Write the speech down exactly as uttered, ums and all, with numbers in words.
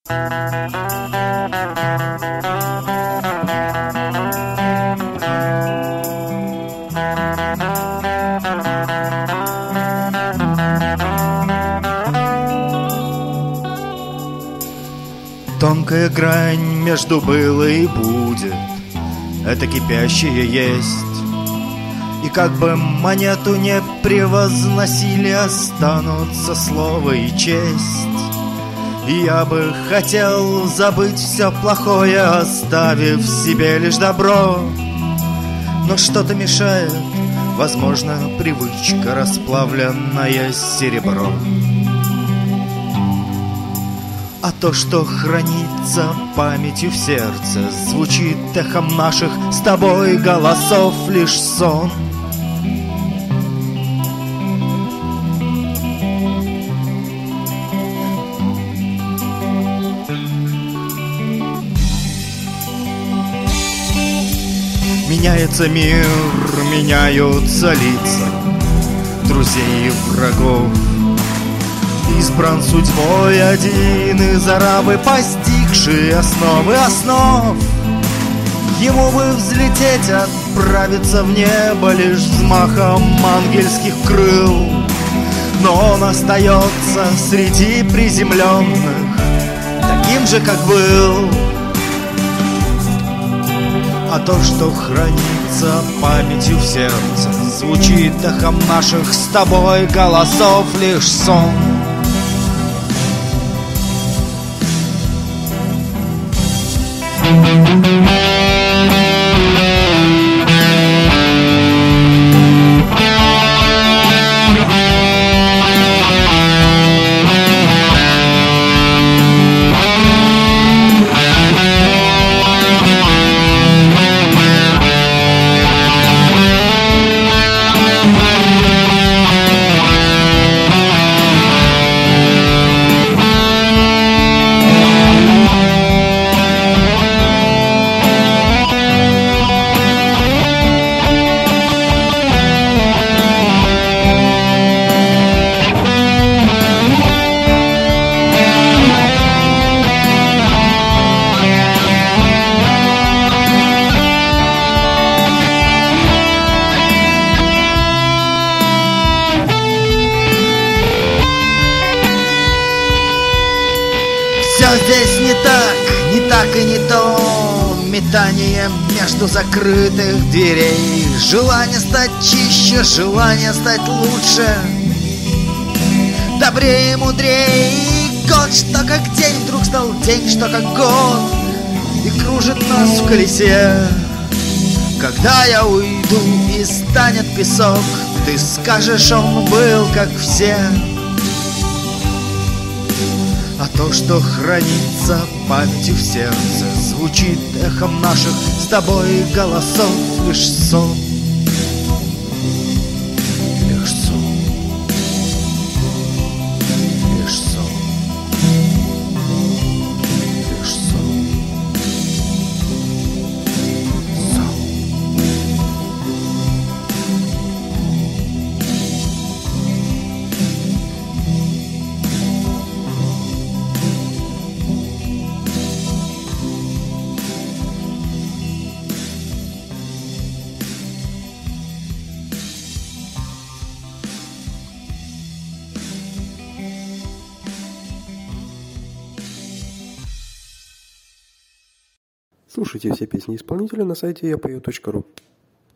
Тонкая грань между было и будет, это кипящее есть. И как бы монету не превозносили, останутся слово и честь. И я бы хотел забыть все плохое, оставив себе лишь добро. Но что-то мешает, возможно, привычка, расплавленное серебро. А то, что хранится памятью в сердце, звучит эхом наших с тобой голосов лишь сон. Меняется мир, меняются лица друзей и врагов. Избран судьбой один из арабы, постигший основы основ. Ему бы взлететь, отправиться в небо лишь взмахом ангельских крыл. Но он остается среди приземленных, таким же, как был. А то, что хранится памятью в сердце, звучит эхом наших с тобой голосов лишь сон. Все здесь не так, не так и не то. Метание между закрытых дверей, желание стать чище, желание стать лучше, добрее и мудрее. И год, что как день, вдруг стал день, что как год, и кружит нас в колесе. Когда я уйду и станет песок, ты скажешь, он был как все. А то, что хранится памятью в сердце, звучит эхом наших с тобой голосов лишь сон. Лишь сон. Лишь сон. Лишь сон. Сон. Слушайте все песни исполнителя на сайте я пою точка ру.